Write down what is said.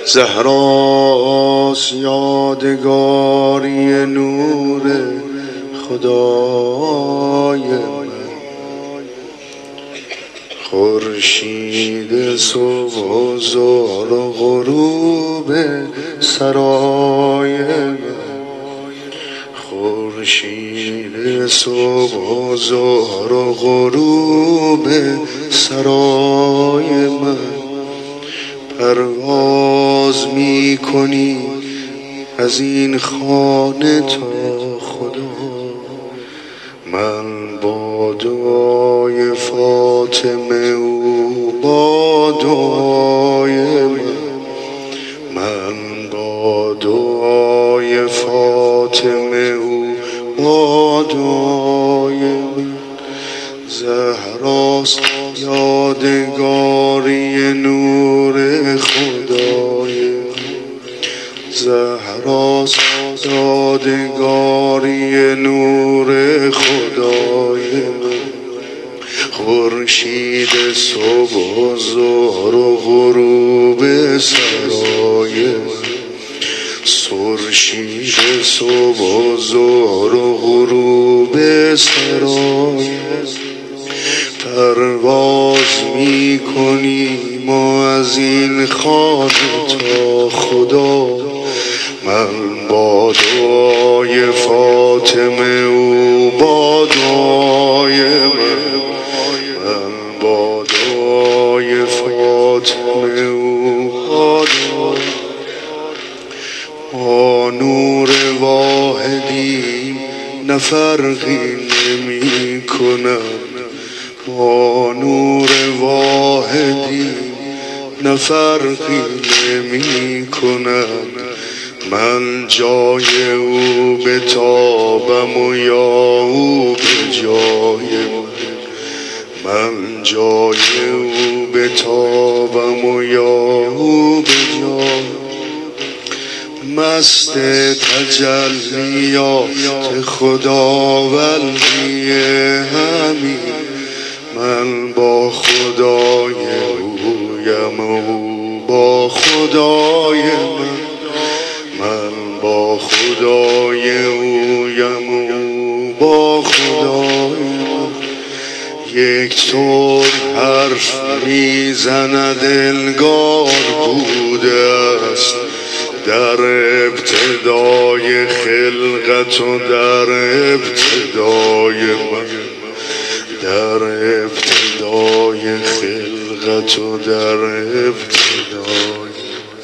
زهراست یادگاری نور خدای من، خورشید صبح و ظهر و غروب سرای من، خورشید صبح و ظهر و غروب سرای من. پرواز می کنی از این خانه تا خدا، من با دعای فاطمه او با دعای من با دعای فاطمه او با دعای من. زهراست یادگاری نور خدای، زهراست یادگاری نور خدای من، خورشید صبح و ظهر و غروب سرای من، خورشید صبح و ظهر و غروب سرای من. پرواز می کنیم ما از این خانه تا خدا، من با دعای فاطمه او با دعای من با دعای فاطمه او با دعای. با نور واحدی نه فرقی نمی کنم، با نور واحدی نه فرقی نمی کنم. من جای او بتابم و یا او به جای من جای او بتابم و یا او به جای. مست تجلیات خداوندی همین، من با خدای اویم او با خدای من با خدای اویم او با خدای من. یک طور حرف میزند انگار بوده است در ابتدای خلقت و در ابتدای من، در ابتدای خلقت و در ابتدای